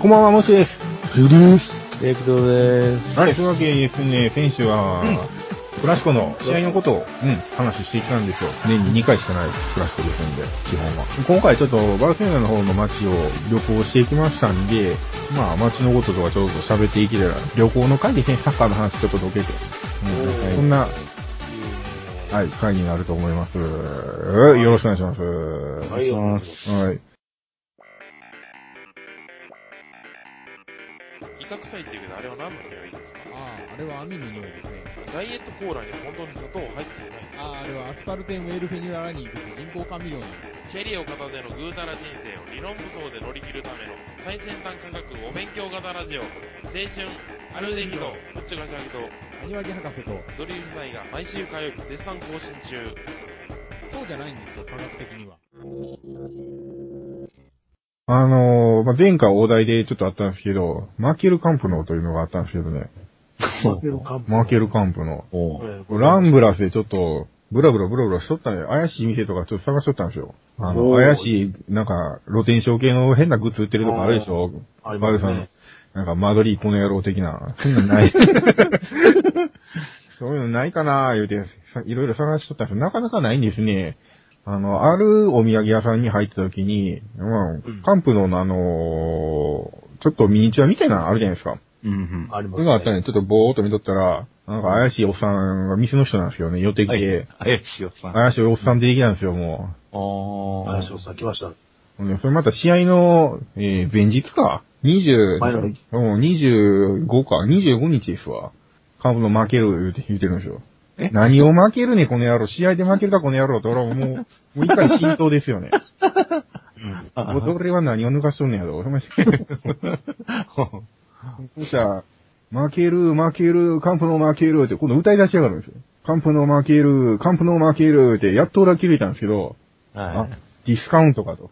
んばんは、もしです。 ゆうです。 レイクドです。 はい、というわけでですね、選手は、クラシコの試合のことを、話していったんですよ。年に2回しかないクラシコですんで、基本は。今回ちょっとバルセロナの方の街を旅行していきましたんで、まあ街のこととかちょっと喋っていけたら、旅行の回でね、サッカーの話ちょっとどけて、そんな、はい、回になると思います。よろしくお願いします。 はい、お願いします。 はい。 威嚇臭いっていうけど、あれは何の匂いですか？ あれは網の匂いですね。 ダイエットコーラに本当に砂糖入っていない。 あれはアスパルテンウェルフェニュララニンという人工甘味料なんですよ。 チェリーを片手のぐうたら人生を理論武装で乗り切るための最先端科学お勉強型ラジオ、青春アルデヒドぶっちゃかしゃぎとアニワギ博士とドリルサイが毎週火曜日絶賛更新中。 そうじゃないんですよ、科学的には。 前回お題でちょっとあったんですけど、マーケルカンプノというのがあったんですけどね。 マーケルカンプノ。 マーケルカンプノ。ランブラスでちょっと、ブラブラしとったんで、怪しい店とかちょっと探しとったんですよ。怪しい、なんか、露天商系の変なグッズ売ってるとこあるでしょ。 ありますね。 なんか、間取りこの野郎的な。そういうのない。そういうのないかなー言うて、いろいろ探しとったんですけど、なかなかないんですね。あるお土産屋さんに入った時に、カンプノのちょっとミニチュアみたいなのあるじゃないですか。 ありますね。 それがあったんで、ちょっとぼーっと見とったら、なんか怪しいおっさんが店の人なんですよね、寄ってきて。 怪しいおっさん。 怪しいおっさん出てきたんですよ、もう。怪しいおっさん来ました。 それまた試合の、前日か。25か、25日ですわ。カンプノ負ける言うてるんですよ。何を負けるね、この野郎。試合で負けるか、この野郎って、俺はもう一回浸透ですよね。俺は何を抜かしとんねやろ。そしたら、負ける、カンプノ負けるって、今度歌い出しやがるんですよ。カンプノ負けるって、やっと俺は気づいたんですけど、ディスカウントかと。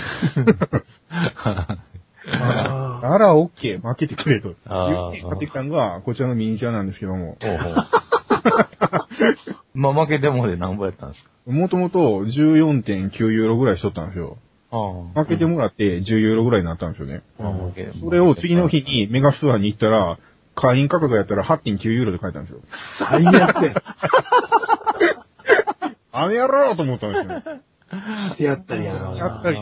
あら、オッケー、負けてくれと。言って買ってきたのが、こちらのミニチュアなんですけども。 まあ、負けてもで何ぼやったんですか？ もともと 14.9 ユーロぐらいしとったんですよ。負けてもらって10ユーロぐらいになったんですよね。それを次の日にメガストアに行ったら、会員価格やったら 8.9 ユーロで書いたんですよ。 最悪。 あれやろうと思ったんですよ。 してやったりやな。 やったり。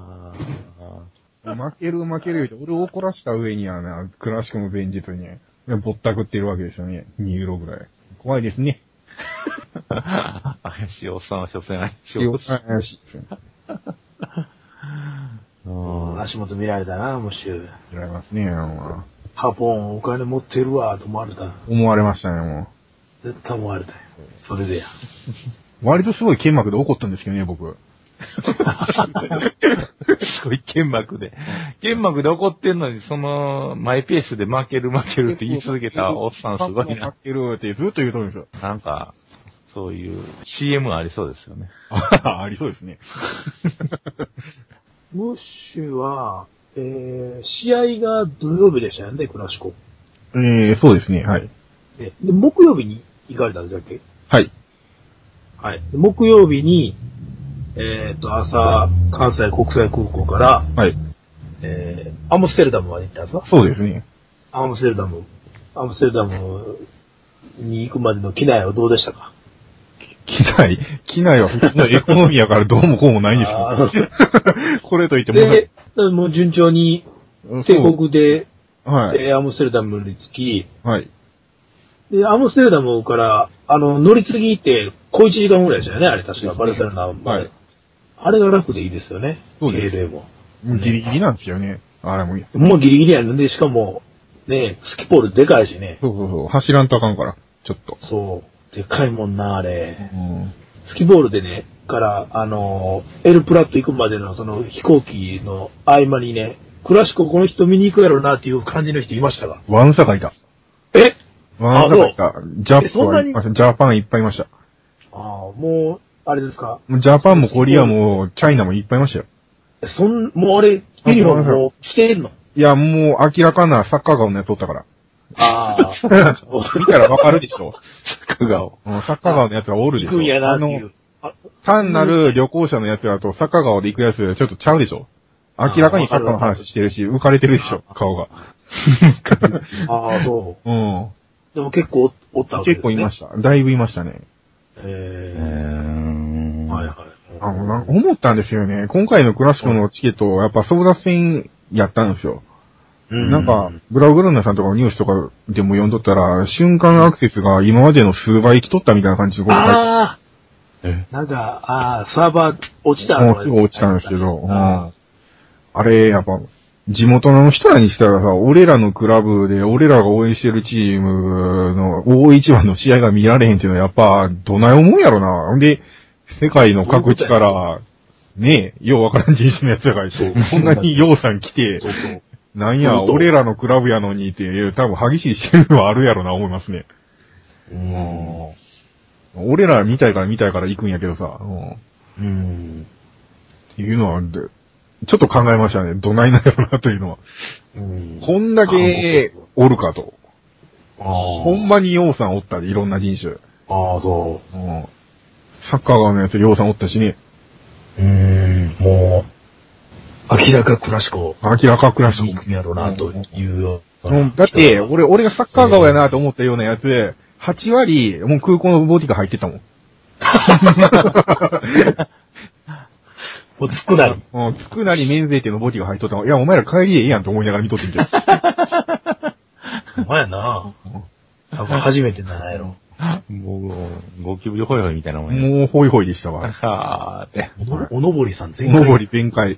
負ける言うて、俺を怒らした上にはね、クラシコの前日に、ぼったくってるわけですよね。2ユーロぐらい。怖いですね。 怪しいおっさんは所詮怪しいおっさん怪しいですよ。 足元見られたな、ムッシュ。 見られますね、 ハポンお金持ってるわ、と思われた。 思われましたね、もう。絶対思われたよ。それでや。 割とすごい剣幕で怒ったんですけどね、僕。 すごい剣幕で怒ってんのに、その、マイペースで負けるって言い続けたおっさんすごいな。 負けるってずっと言うとるんですよ。 なんか、そういう CM ありそうですよね。 ありそうですね。 ムッシュは、試合が土曜日でしたよね、クラシコ。 そうですね、はい。 で、木曜日に行かれたんですっけ？ はい。 はい。木曜日に、朝、関西国際空港から、 はい。 アムステルダムまで行ったんですか？ そうですね。 アムステルダムに行くまでの機内はどうでしたか？ 機内は普通のエコノミーやからどうもこうもないんですよ。これといっても。 で、もう順調に、帝国で、 はい。 アムステルダムに着き、 はい。 で、アムステルダムから、乗り継ぎって小1時間ぐらいでしたよね、あれ確か、バルセロナまで。はい。あれが楽でいいですよね。 そうです。 敬礼も。 ギリギリなんですよね。あれも。 もうギリギリやるんで、しかも、ね、スキポールでかいしね。 そう。走らんとあかんから、ちょっと。 そう。でかいもんな、あれ。スキボールでね、から、エルプラット行くまでのその飛行機の合間にね、クラシコこの人見に行くやろうなっていう感じの人いましたか？ ワンサがいた。ワンサがいた。ジャパンいっぱいいました。 もう、あれですか？ ジャパンもコリアもチャイナもいっぱいいましたよ。 もうあれ、ユニフォームも着てんの？ いや、もう明らかなサッカー顔のやつ撮ったから。見たらわかるでしょ。 サッカー顔。 サッカー顔のやつがおるでしょ。 行くんやなっていう。 単なる旅行者のやつだとサッカー顔で行くやつちょっとちゃうでしょ。 明らかにサッカーの話してるし、浮かれてるでしょ、顔が。 ああ、そう。でも結構おったわけですね。 結構いました。だいぶいましたね。 はいはい。 思ったんですよね。今回のクラシコのチケット、やっぱ争奪戦やったんですよ。なんか、ブラウグルーナさんとかのニュースとかでも読んどったら、瞬間アクセスが今までの数倍来とったみたいな感じで、 なんか、サーバー落ちたもうすぐ落ちたんですけど、あれ、やっぱ、地元の人らにしたらさ、俺らのクラブで、俺らが応援してるチームの大一番の試合が見られへんっていうのはやっぱ、どない思うんやろな。ほんで、世界の各地から、ねえ、ようわからん人種のやつやから、こんなにようさん来て、なんや、俺らのクラブやのにって、多分激しい試合はあるやろな、思いますね。俺ら見たいから行くんやけどさ、っていうのは、ちょっと考えましたね。どないなんやろな、というのは。こんだけおるかと。ほんまにようさんおったで、いろんな人種。 そう。 サッカー側のやつ、ようさんおったしね。 もう、明らかクラシコ。 明らかクラシコ。 行くんやろうな、というような。だって、俺がサッカー側やなと思ったようなやつ、8割、もう空港のボディが入ってたもん。 もうつくなり。 つくなり免税店のボディが入っとったもん。いや、お前ら帰りでええやんと思いながら見とってんけど。 お前やな。多分初めてなんやろ。 もう、ゴキブリホイホイみたいなもんや。 もうホイホイでしたわ。 はぁーって。おのぼりさん全開。おのぼり全開。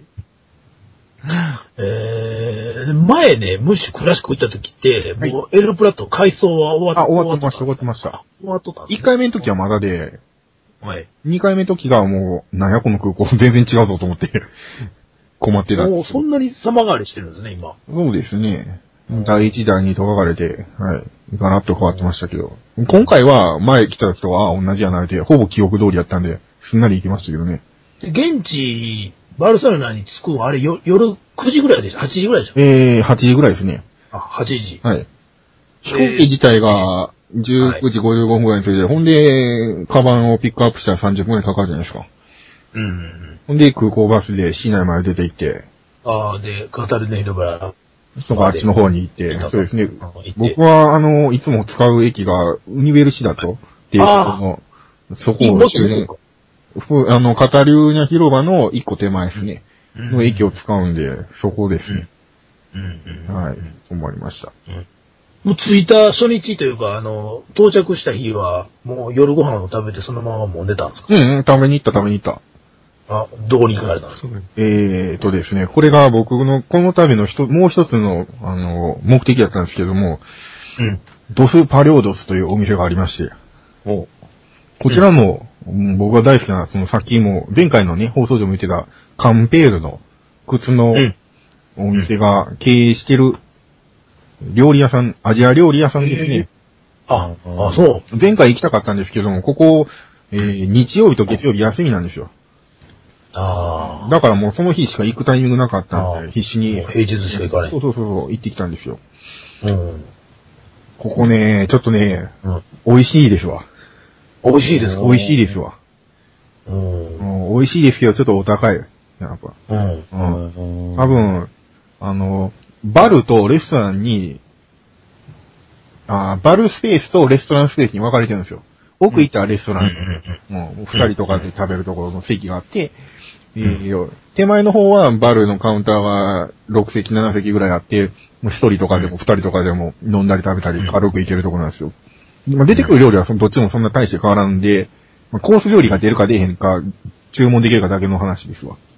前ね、ムッシュクラシコ行った時って、もうエルプラット改装は終わってました。終わっとったんです 1回目の時はまだで、 はい。 2回目の時がもう、なんやこの空港全然違うぞと思って困ってた。 もうそんなに様変わりしてるんですね、今。 そうですね。第1、第2と分かれて、はい。ガラッと変わってましたけど。今回は前来た時とは同じやなれて、ほぼ記憶通りやったんで、すんなり行きましたけどね。 で現地、バルセロナに着くのあれ夜9時ぐらいでした ?8 時ぐらいでしょ 8時ぐらいですね。 8時。 はい。飛行機自体が19時55分ぐらいに着いて、ほんで、カバンをピックアップしたら30分ぐらいかかるじゃないですか。ほんで、空港バスで市内まで出て行って。 で、カタルネ広場。 とかあっちの方に行って、そうですね。僕はいつも使う駅がウニベルシダトっていうそこを周辺、カタリューニャ広場の一個手前ですね。の駅を使うんで、そこですね。はい。思いました。 もう着いた初日というか、到着した日は、もう夜ご飯を食べてそのままもう寝たんですか？ 食べに行った。 どこに行かれたんですか？ ですね、これが僕のこの旅のもう一つの、目的だったんですけども、ドス・パリョードスというお店がありまして、こちらも、僕が大好きな、さっきも、前回のね、放送でも言ってた、カンペールの靴のお店が経営してる料理屋さん、アジア料理屋さんですね。 そう。 前回行きたかったんですけども、ここ、日曜日と月曜日休みなんですよ。だからもうその日しか行くタイミングなかったんで、必死に。 平日しか行かない。 そう、行ってきたんですよ。ここね、ちょっとね、美味しいですわ。 美味しいですか？ 美味しいですわ。美味しいですけど、ちょっとお高い。やっぱ。多分、バルとレストランに、バルスペースとレストランスペースに分かれてるんですよ。奥行ったらレストラン、もう二人とかで食べるところの席があって、手前の方はバルのカウンターが6席、7席ぐらいあって、もう一人とかでも二人とかでも飲んだり食べたり軽く行けるところなんですよ。出てくる料理はどっちもそんな大して変わらんで、コース料理が出るか出えへんか、注文できるかだけの話ですわ。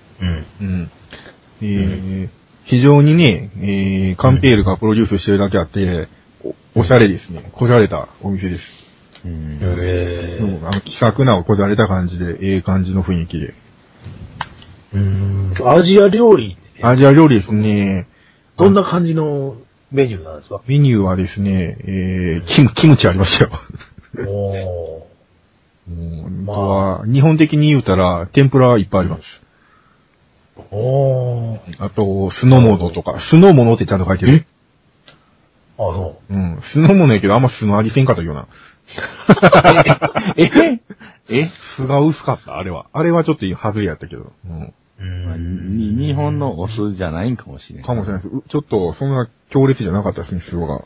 非常にね、カンペールがプロデュースしてるだけあって、おしゃれですね。こじゃれたお店です。気さくなこじゃれた感じで、感じの雰囲気で。 アジア料理、 アジア料理ですね。 どんな感じのメニューなんですか？ メニューはですね、キムチありましたよ。日本的に言うたら、天ぷらはいっぱいあります。あと、酢の物とか、酢の物ってちゃんと書いてる。 そう。 酢の物やけど、あんま酢の味せんかったよな。酢が薄かった、あれは。あれはちょっと外れやったけど。 日本のお酢じゃないんかもしれない。 かもしれないです。ちょっと、そんな強烈じゃなかったですね、酢が。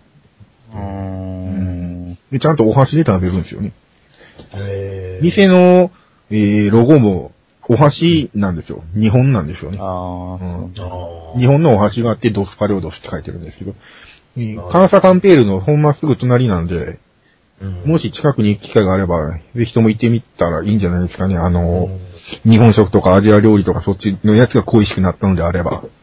で、ちゃんとお箸で食べるんですよね。店の、ロゴも、お箸なんですよ。日本なんですよね。日本のお箸があって、ドスパレオドスって書いてるんですけど、カーサカンペールのほんますぐ隣なんで、もし近くに行く機会があれば、ぜひとも行ってみたらいいんじゃないですかね。日本食とかアジア料理とかそっちのやつが恋しくなったのであれば。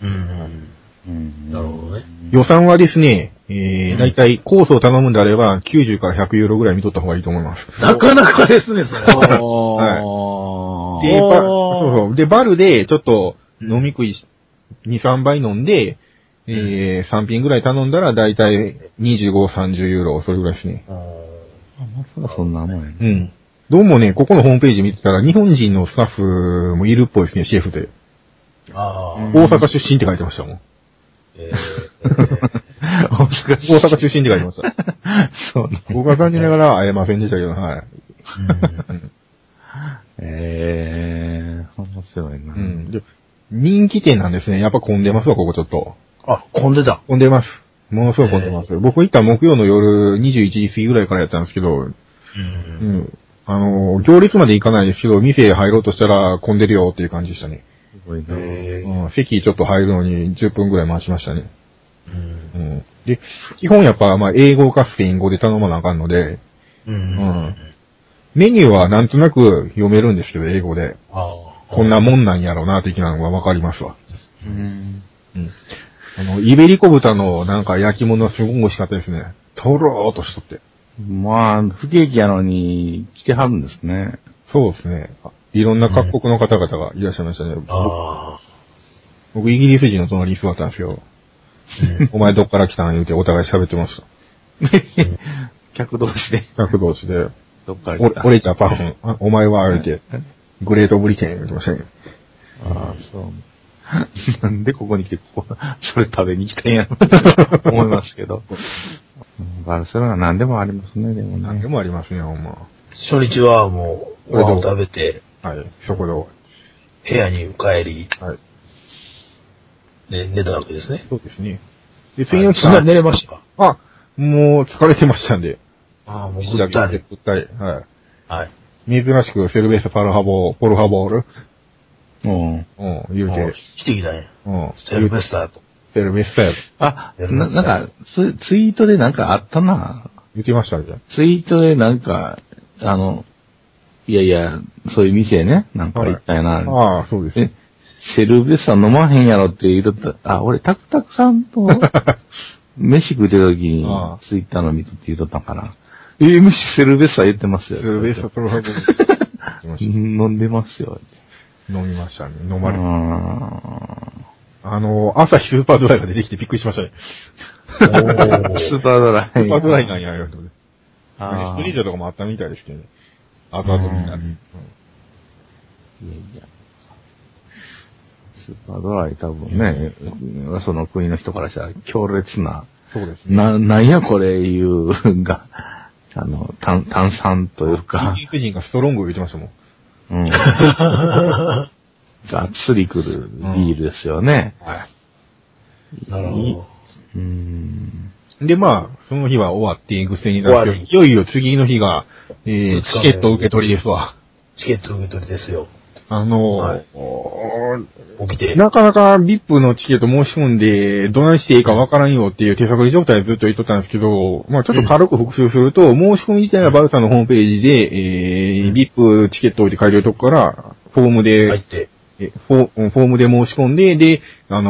なるほどね。 予算はですね、だいたいコースを頼むんであれば、90から100ユーロぐらい見とった方がいいと思います。 なかなかですね、それ。 はい。で、そう。で、バルでちょっと飲み食い2、3杯飲んで、3品ぐらい頼んだら、だいたい25、30ユーロ、それぐらいですね。 まさかそんなもんやね。 うん。どうもね、ここのホームページ見てたら、日本人のスタッフもいるっぽいですね、シェフで。大阪出身って書いてましたもん。大阪出身って書いてました。 そうね。 僕は残念ながら会えませんでしたけど、はい。 面白いな。 で、人気店なんですね。やっぱ混んでますわ、ここちょっと。 あ、混んでた。 混んでます。ものすごい混んでます。僕行った木曜の夜21時過ぎぐらいからやったんですけど、行列まで行かないですけど、店入ろうとしたら混んでるよっていう感じでしたね。 すごいな。 席ちょっと入るのに10分ぐらい待ちましたね。で、基本やっぱ、英語かスペイン語で頼まなあかんので、メニューはなんとなく読めるんですけど、英語で。こんなもんなんやろうな、的なのがわかりますわ。イベリコ豚のなんか焼き物はすごく美味しかったですね。とろーっとしとって。 不景気やのに来てはるんですね。 そうですね。いろんな各国の方々がいらっしゃいましたね。僕、イギリス人の隣に座ったんですよ。お前どっから来たん言うてお互い喋ってました。 客同士で。 客同士で。 どっから来た俺じゃパン、お前は言うて、グレートブリテン言ってましたね。 そう。なんでここに来て、それ食べに来たんやろと思いますけど。バルセロナ何でもありますね、でもね。 何でもありますね、ほんま。 初日はもう、ご飯を食べて、 はい、そこで部屋に帰り、 はい。 で、寝たわけですね。 そうですね。で、次の日そんな寝れましたか？ もう疲れてましたんで。 もうぐったり。 ぐったり。はい。 はい。 珍しくセルベーサポルハボール。言うて。 来てきたね。セルベッサーと。 セルベッサー。 なんか、ツイートでなんかあったな。 言ってましたじゃん。 ツイートでなんか、いや、そういう店ね、なんか行ったやな。 そうです。 セルベッサー飲まへんやろって言うとった。俺、タクタクさんと、飯食ってた時に、ツイッターの見とって言うとったんかな。飯セルベッサー言ってますよ。 セルベッサポルハボール。 飲んでますよ。 飲みましたね。飲まれ朝日スーパードライが出てきてびっくりしましたね。 スーパードライ。 スーパードライなんや、よ。ストリートとかもあったみたいですけどね。後々みんなで。 スーパードライ多分ね、その国の人からしたら強烈な。 そうですね。 なんやこれいうが、炭酸というか。 イギリス人がストロングを言ってましたもん。 がっつりくるビールですよね。 はい。 なるほど。 で、その日は終わってぐせになって、いよいよ次の日が、チケット受け取りですわ。 チケット受け取りですよ。 起きて。なかなか VIP のチケット申し込んで、どないしていいかわからんよっていう手探り状態でずっと言っとったんですけど、ちょっと軽く復習すると、申し込み自体はバルサのホームページで、VIP チケット置いて書いてるとこから、フォームで、フォームで申し込んで、で、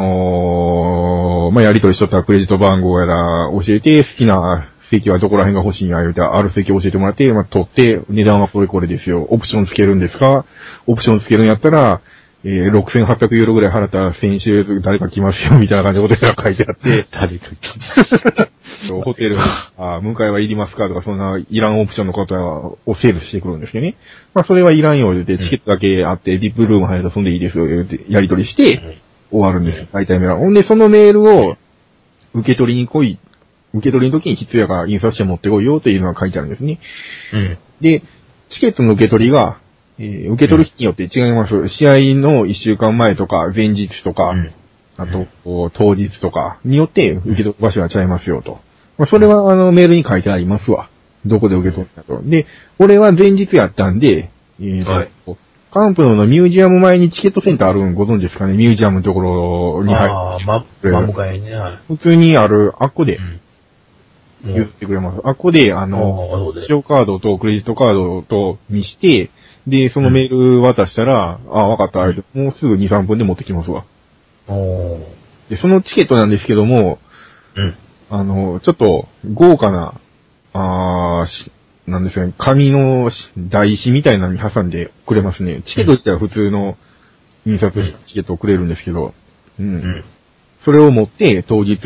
やり取りしとったらクレジット番号やら教えて、好きな席はどこら辺が欲しいんや、言うて、ある席教えてもらって、取って、値段はこれこれですよ。オプションつけるんですか？オプションつけるんやったら、6800ユーロぐらい払ったら先週誰か来ますよ、みたいな感じのことが書いてあって、 誰か来ますホテル、迎えはいりますかとか、そんないらんオプションのことをセールしてくるんですけどね。それはいらんよ、言うて、チケットだけあって、ディップルーム入るとそんでいいですよ、言うて、やり取りして、終わるんです。大体メール。ほんで、そのメールを、受け取りに来い。受け取りの時に必要やから印刷して持ってこいよというのが書いてあるんですね。で、チケットの受け取りが、 受け取る日によって違います。試合の1週間前とか、前日とか、あと、当日とかによって受け取る場所が違いますよと。まあ、それはメールに書いてありますわ。どこで受け取ったと。で、俺は前日やったんで、カンプノのミュージアム前にチケットセンターあるんご存知ですかね？ミュージアムのところに入って。 真向かいね。 普通にある、あっこで、譲ってくれます。あっこで、使用カードとクレジットカードと見して、で、そのメール渡したら、わかった、もうすぐ2、3分で持ってきますわ。で、そのチケットなんですけども、ちょっと、豪華な、なんですかね、紙の台紙みたいなのに挟んでくれますね。チケット自体は普通の印刷したチケットをくれるんですけど、それを持って当日、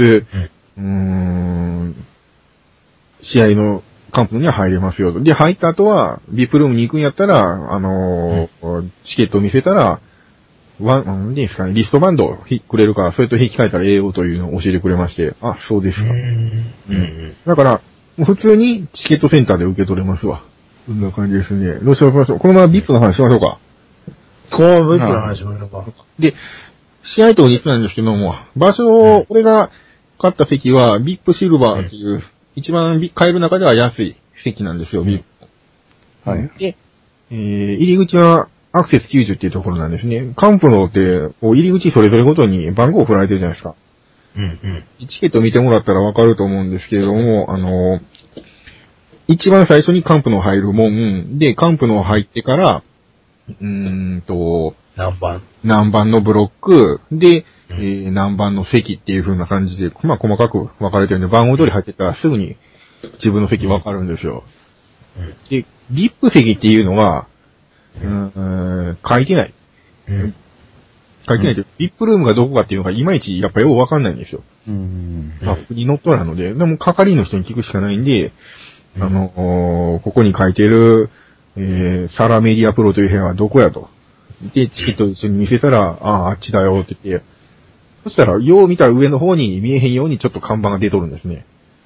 試合のカンプには入れますよと。で、入った後は、VIPルームに行くんやったら、チケットを見せたら、なんですかね、リストバンドをくれるから、それと引き換えたらええよというのを教えてくれまして、あ、そうですか。だから、普通にチケットセンターで受け取れますわ。こんな感じですね。どうしましょう。このまま VIP の話しましょうか。 この VIP の話しましょうか。 で、試合当日なんですけども、場所、俺が買った席は VIP シルバーっていう、一番買える中では安い席なんですよ、VIP。はい。で、入り口はアクセス90っていうところなんですね。カンプノって、入り口それぞれごとに番号を振られてるじゃないですか。チケット見てもらったらわかると思うんですけれども、一番最初にカンプノ入る門で、カンプノ入ってから、何番のブロックで、何番の席っていう風な感じで、まあ細かく分かれてるんで、番号通り入ってったらすぐに自分の席分かるんですよ。で、VIP 席っていうのは、書いてない。書いてないと、VIP ルームがどこかっていうのがいまいちやっぱよくわかんないんですよ。マップに乗っとらんので、でも係の人に聞くしかないんで、ここに書いてる、サラメディアプロという部屋はどこやと。で、チケット一緒に見せたら、あっちだよって言って、そしたら、よう見たら上の方に見えへんようにちょっと看板が出とるんですね。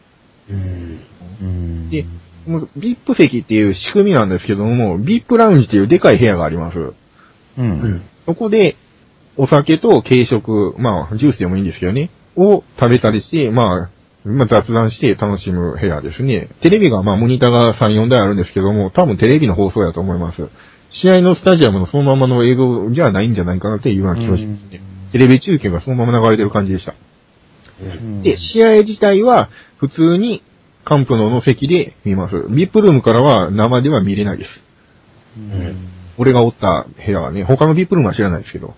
で、VIP 席っていう仕組みなんですけども、VIP ラウンジっていうでかい部屋があります。そこで、お酒と軽食、まあ、ジュースでもいいんですけどね、を食べたりして、まあ雑談して楽しむ部屋ですね。テレビがモニターが3、4台あるんですけども、多分テレビの放送やと思います。試合のスタジアムのそのままの映像じゃないんじゃないかなっていうような気がしますね。テレビ中継がそのまま流れてる感じでした。で、試合自体は普通にカンプノの席で見ます。VIP ルームからは生では見れないです。俺がおった部屋はね、他の VIP ルームは知らないですけど。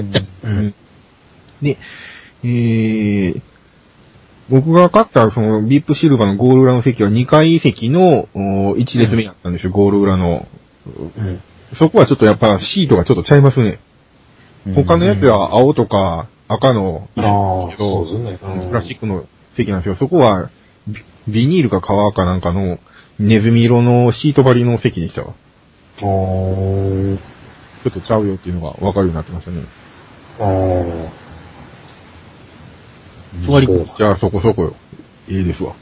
で、僕が買ったその VIP シルバーのゴール裏の席は2階席の1列目やったんですよ、ゴール裏の。そこはちょっとやっぱシートがちょっとちゃいますね。他のやつは青とか赤の椅子ですけど、プラスチックの席なんですよ。そこはビニールか革かなんかのネズミ色のシート張りの席でしたわ。ちょっとちゃうよっていうのがわかるようになってましたね。座り心地はそこそこいいですわ。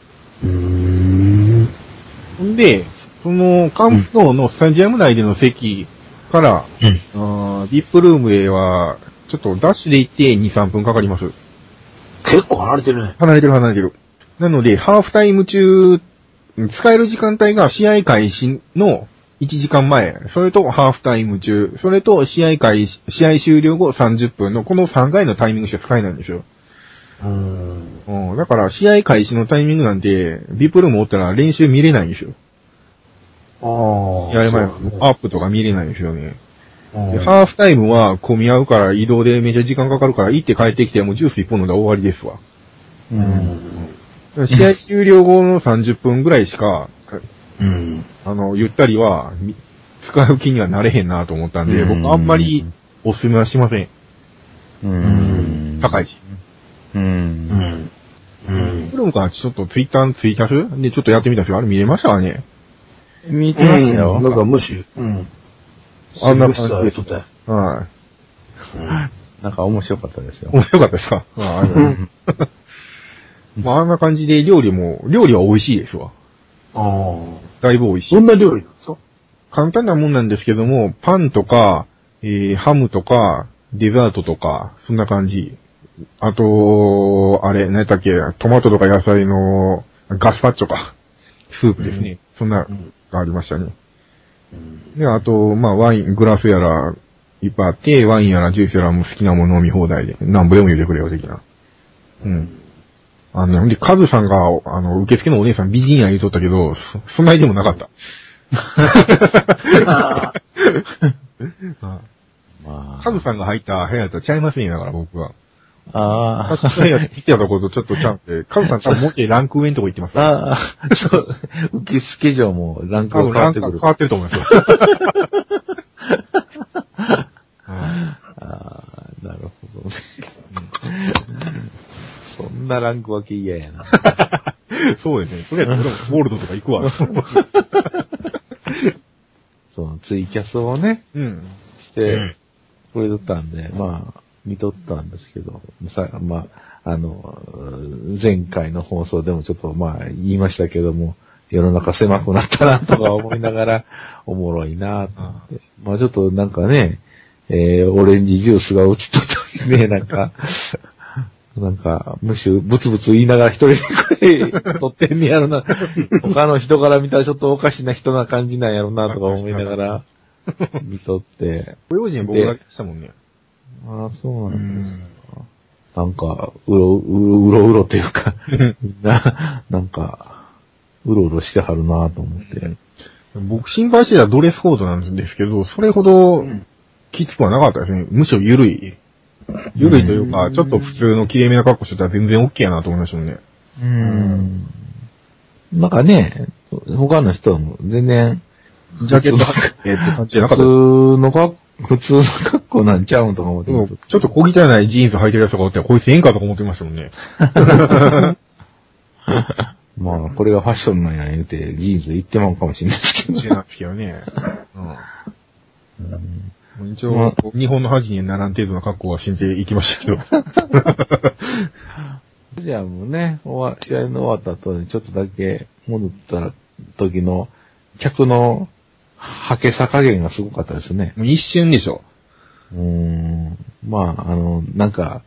んで、その、カンプノのスタジアム内での席から、VIP ルームへは、ちょっとダッシュで行って2、3分かかります。 結構離れてるね。 離れてる。なので、ハーフタイム中、使える時間帯が試合開始の1時間前、それとハーフタイム中、それと試合終了後30分のこの3回のタイミングしか使えないんですよ。だから試合開始のタイミングなんて、VIP ルームおったら練習見れないんですよ。試合前はアップとか見れないんですよね。でハーフタイムは混み合うから移動でめちゃ時間かかるから行って帰ってきてもうジュース1本飲んだら終わりですわ。試合終了後の30分ぐらいしか、ゆったりは使う気にはなれへんなと思ったんで、僕あんまりおすすめはしません。高いし。プロムからちょっとツイッターのツイキャスでちょっとやってみたんですけど、あれ見れましたかね？ 見てましたよ。 なんか無視。 あんな感じで。はい。 なんか面白かったですよ。 面白かったですか？まあ、あんな感じで料理は美味しいですわ。だいぶ美味しい。 どんな料理なんですか？ 簡単なもんなんですけども、パンとか、ハムとか、デザートとか、そんな感じ。あと、あれ、何だっけ、トマトとか野菜のガスパッチョか。スープですね。そんな、がありましたね。で、あと、まあ、ワイン、グラスやら、いっぱいあって、ワインやらジュースやらも好きなもの飲み放題で、なんぼでも言うてくれよ、的な。うん。ほんで、カズさんが、受付のお姉さん美人や言うとったけど、そんなにでもなかった。カズさんが入った部屋とちゃいませんよ、だから僕は。 ああ。 確かに部屋来てたところとちょっとちゃうんで、カズさん多分もうちょいランク上のとこ行ってます。 ああ、そう、受付嬢もランクが変わってくる。 変わってると思いますよ。 ああ、なるほどね。そんなランク分け嫌やな。 そうですね。とりあえず俺もゴールドとか行くわ。 そのツイキャスをね、して、くれとったんで、まあ、見とったんですけど、まあ、前回の放送でもちょっとまあ言いましたけども、世の中狭くなったなとか思いながら、おもろいなと思って。まあちょっとなんかね、オレンジジュースが映っとったりね、なんか、むしろブツブツ言いながら一人でこれ撮ってんねやろな。他の人から見たらちょっとおかしな人な感じなんやろなとか思いながら見とって。 ご用心僕だけしたもんね。 ああ、そうなんですか。なんか、うろっていうか、みんな、なんか、うろうろしてはるなと思って。 僕心配してたドレスコードなんですけど、それほどきつくはなかったですね。むしろ緩いというか、ちょっと普通の綺麗めな格好してたら全然 OK やなと思いましたもんね。 なんかね、他の人も全然、 ジャケットって感じじゃなかった。 普通の格好なんちゃうんとか思ってます。 ちょっと小汚いジーンズ履いてるやつとかおって、こいつええんかとか思ってましたもんね。 まあ、これがファッションなんや言うて、ジーンズ行ってまうかもしれないですけど。 知らないですけどね。一応、日本の恥にならん程度の格好は信じていきましたけど。 じゃあもうね、試合の終わった後にちょっとだけ戻った時の、客の、はけさ加減がすごかったですね。 もう一瞬でしょ。 まあ、なんか、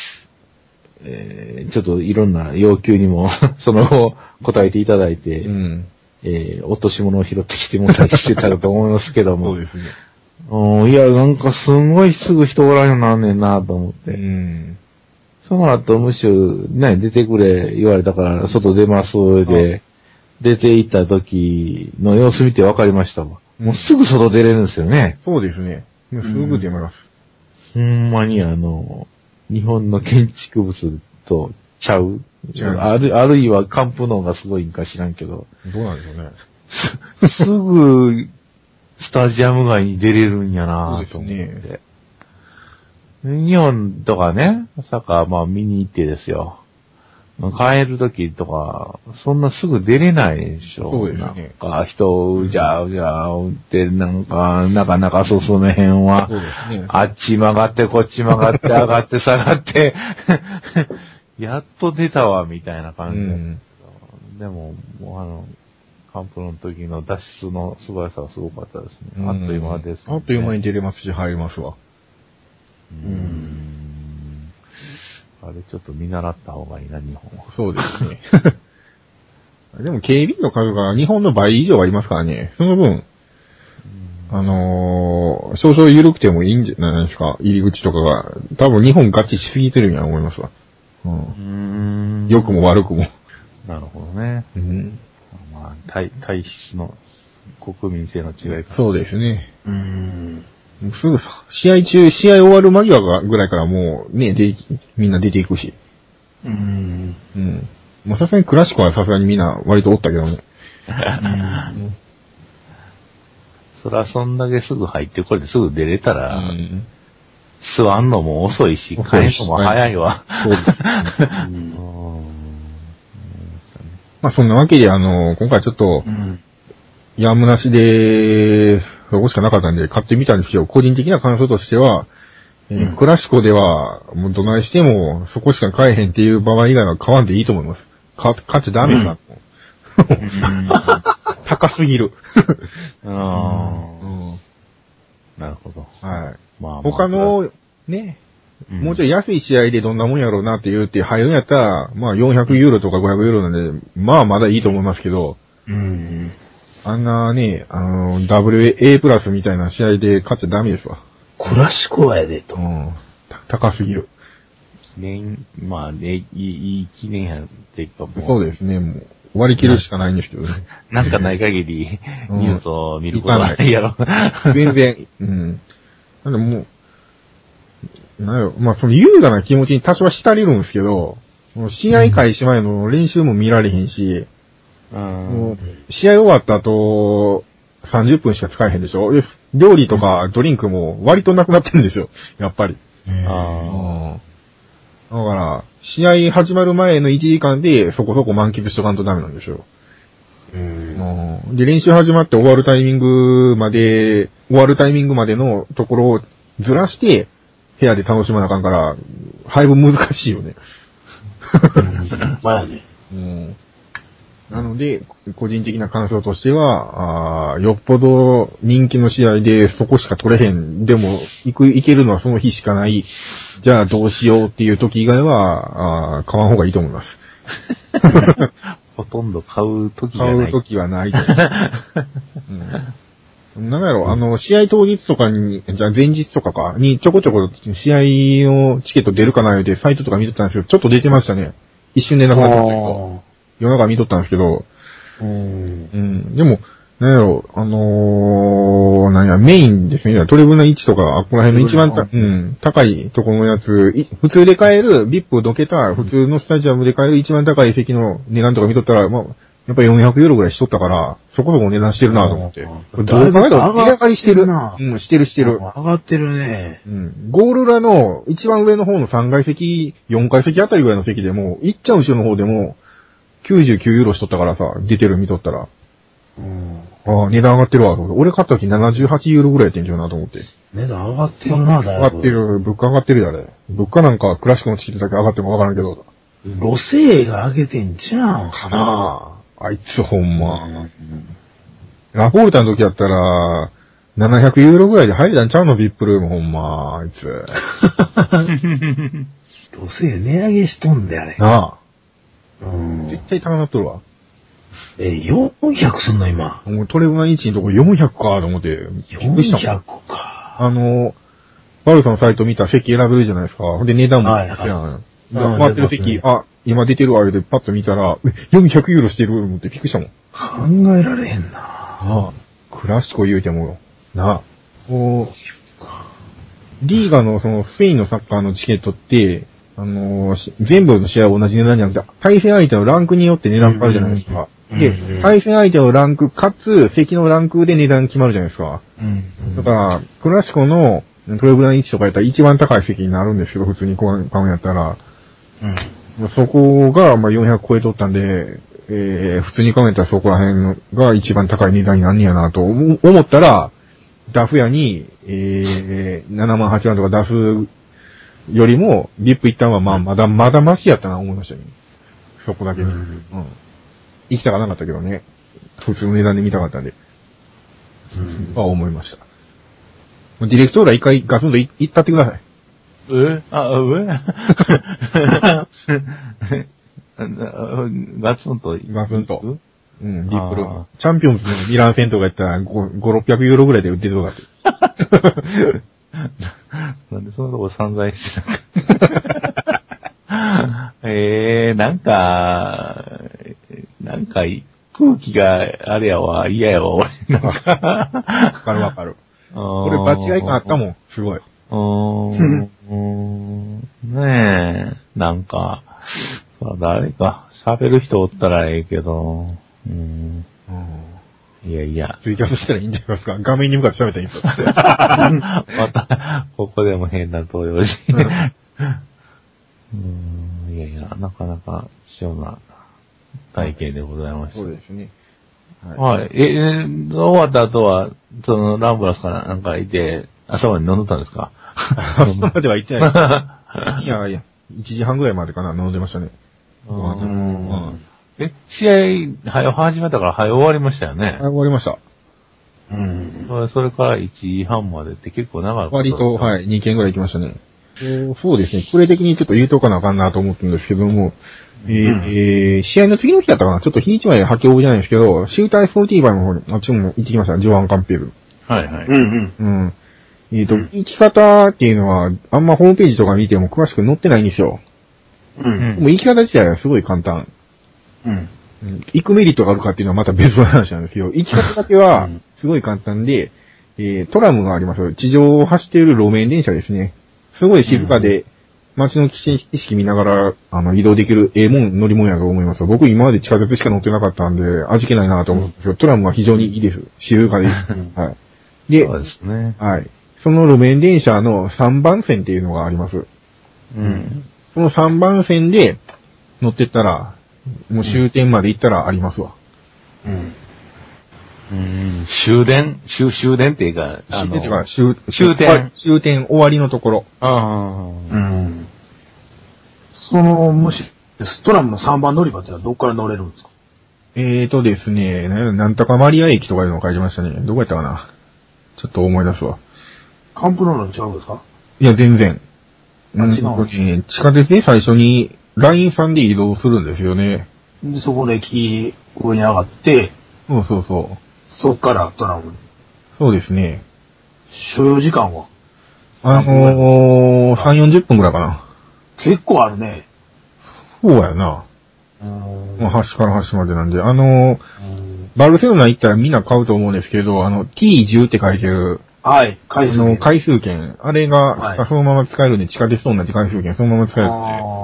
ちょっといろんな要求にも、その後答えていただいて、落とし物を拾ってきてもらったりしてたと思いますけども。 そうですね。 いや、なんかすんごいすぐ人おらんようになんねんなと思って。その後、むしろ、ね、出てくれ言われたから、外出ますで、出て行った時の様子見て分かりましたわ。もうすぐ外出れるんですよね。 そうですね。もうすぐ出ます。 ほんまに日本の建築物とちゃう。あるいはカンプノーがすごいんか知らんけど。 どうなんでしょうね。 すぐ、スタジアム街に出れるんやなぁと思って。日本とかね、サッカーまあ見に行ってですよ。帰るときとか、そんなすぐ出れないでしょ。 そうですね。 なんか人をうじゃうじゃうって、なかなか進めへんわ。 そうですね。 あっち曲がってこっち曲がって上がって下がって、やっと出たわ、みたいな感じ。でも、もうカンプの時の脱出の素晴らしさがすごかったですね。あっという間ですね。 あっという間に出れますし、入りますわ。 あれちょっと見習った方がいいな、日本は。 そうですね。でも警備員の数が日本の倍以上ありますからね。その分、少々緩くてもいいんじゃないですか。入り口とかが。多分日本ガチしすぎてるんや思いますわ。良くも悪くも。 なるほどね。まあ、体質の国民性の違いか。 そうですね。もうすぐさ、試合終わる間際ぐらいからもうね、みんな出ていくし。まあさすがにクラシコはさすがにみんな割とおったけどね。 そらそんだけすぐ入ってこれですぐ出れたら、座んのも遅いし、帰るのも早いわ。そうです。 まあそんなわけで今回ちょっと、やむなしで、そこしかなかったんで買ってみたんですけど、個人的な感想としては、クラシコでは、もうどないしても、そこしか買えへんっていう場合以外は買わんでいいと思います。買っちゃダメだと。 高すぎる。 なるほど。 はい。 まあ、 他の、ね、もうちょい安い試合でどんなもんやろうなって言って入るんやったら、まあ400ユーロとか500ユーロなんで、まあまだいいと思いますけど、あんなね、WA プラスみたいな試合で勝っちゃダメですわ。 クラシコやでと。 高すぎる。 まあ、いい記念やっていうかもう。 そうですね、もう。割り切るしかないんですけどね。 なんかない限り、ニュースを見ることはないやろ。 全然、なんでもう、なんやろ、まあその優雅な気持ちに多少は浸れるんですけど、もう試合開始前の練習も見られへんし、もう試合終わった後、30分しか使えへんでしょ。料理とかドリンクも割となくなってるんですよ、やっぱり。だから、試合始まる前の1時間でそこそこ満喫しとかんとダメなんですよ。で、練習始まって終わるタイミングまでのところをずらして、部屋で楽しまなあかんから、配分難しいよね。 まあね。 なので、個人的な感想としては、よっぽど人気の試合でそこしか取れへん。でも、行けるのはその日しかない。じゃあどうしようっていう時以外は、買わん方がいいと思います。 ほとんど買う時がない。 買う時はない。なんだろ、試合当日とかに、じゃあ前日とかか、にちょこちょこ試合のチケット出るかなでサイトとか見とったんですけど、ちょっと出てましたね。一瞬でなくなったんですけど。夜中見とったんですけど、でも、なんやろ、メインですね。トレブナ1とか、ここら辺の一番高いところのやつ、普通で買える、VIP をどけた、普通のスタジアムで買える一番高い席の値段とか見とったら、まあ、やっぱ400ユーロぐらいしとったから、そこそこ値段してるなと思って。どう考えたら値上がりしてる。してる。 上がってるね。 ゴール裏の一番上の方の3階席、4階席あたりぐらいの席でも、いっちゃん後ろの方でも、99ユーロしとったからさ、出てる見とったら。値段上がってるわ、と思って。俺買った時78ユーロぐらいやってんじゃうなと思って。 値段上がってるな、だいぶ。 上がってる。物価上がってるやれ。物価なんかクラシックのチケットだけ上がってもわからんけど。 ロセイが上げてんじゃん。 かなぁ。あいつほんま。ラポルタの時やったら、700ユーロぐらいで入れたんちゃうのビップルームほんま、あいつ。 ロセイ値上げしとんだよ、あれ。 なあ。絶対高なっとるわ。 400すんの今。 もうトレブナ1のとこ400かと思って。 400か。 バルさんのサイト見た席選べるじゃないですか。ほんで値段も回ってる席、今出てるわけでパッと見たら、400ユーロしてると思ってびっくりしたもん。 考えられへんな。 クラシコ言うても、リーガのそのスペインのサッカーのチケットって、全部の試合は同じ値段じゃなくて、対戦相手のランクによって値段変わるじゃないですか。で、対戦相手のランク、かつ、席のランクで値段決まるじゃないですか。だから、クラシコのトレブラン1とかやったら一番高い席になるんですけど、普通に買うんやったら。そこが、まあ、400超えとったんで、普通に買うんやったらそこら辺が一番高い値段になんねやなと思ったら、ダフ屋に、7万8万とか出すよりも、リップ一旦はまあ、まだマシやったな思いましたね。そこだけに。行きたかなかったけどね。普通の値段で見たかったんで。思いました。ディレクトーラ一回ガツンと行ったってください。 ガツンと。 リップルーム。チャンピオンズのミラン戦とかやったら5、600ユーロぐらいで売ってるとかって。 なんでそんなとこ散財してたなんか、空気があれやわ、嫌やわ、俺。 わかる。俺、バチがい感あったもん、すごい。 ねえ、なんか、誰か、喋る人おったらええけど、いや。 ツイキャスしたらいいんじゃないですか。画面に向かって喋ったらいいんですか。 また、ここでも変な東洋人。いや、なかなか貴重な体験でございました。 そうですね。 はい。終わった後は、ランブラスからなんかいて、朝まで飲んでたんですか？ 朝までは行ってない。いや、1時半ぐらいまでかな、飲んでましたね。 試合、始めたから終わりましたよね。 終わりました。 それから1時半までって結構長かった。 割と、2件ぐらい行きましたね。そうですね。プレイ的にちょっと言うとかなあかんなと思ってるんですけども、試合の次の日だったかな、ちょっと日にちまで発表じゃないですけど、シュータースポーティーバーの方に、あっちも行ってきました、ジョアン・カンペル。 はいはい。 行き方っていうのは、あんまホームページとか見ても詳しく載ってないんですよ。もう行き方自体はすごい簡単。行くメリットがあるかっていうのはまた別の話なんですけど、行き方だけはすごい簡単で、トラムがあります。地上を走っている路面電車ですね。すごい静かで、街の景色見ながら、移動できる乗り物やと思います。僕今まで地下鉄しか乗ってなかったんで、味気ないなと思うんですけど、トラムは非常にいいです。静かです。はい。で、 そうですね。 はい。その路面電車の3番線っていうのがあります。その3番線で乗ってったら、もう終点まで行ったらありますわ。 終電っていうか、 終点終わりのところ。 もし、トラムの3番乗り場ってのはどこから乗れるんですか？ ですね、なんとかマリア駅とかいうのを書いてましたね。どこやったかな？ちょっと思い出すわ。 カンプノーラに違うんですか？ いや、全然。 違う。地下鉄で最初に、ラインさんで移動するんですよね。 で、そこの駅上に上がって、 そう。 そっからトラムに。 そうですね。 所要時間は 3、40分くらいかな。 結構あるね。 そうやな。端から端までなんで。バルセロナ行ったらみんな買うと思うんですけど、T10 って書いてる。 はい、回数券。あれが、そのまま使えるんで、地下鉄と同じ回数券、そのまま使えるん